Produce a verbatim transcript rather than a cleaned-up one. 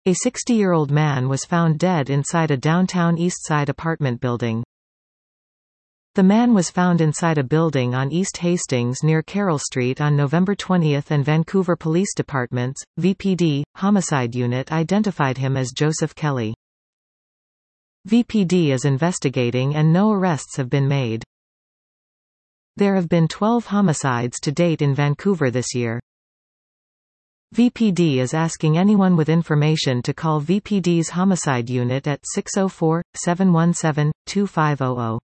A sixty-year-old man was found dead inside a downtown Eastside apartment building. The man was found inside a building on East Hastings near Carroll Street on November twentieth, and Vancouver Police Department's V P D Homicide Unit identified him as Joseph Kelly. V P D is investigating and no arrests have been made. There have been twelve homicides to date in Vancouver this year. V P D is asking anyone with information to call V P D's Homicide Unit at six oh four, seven one seven, two five zero zero.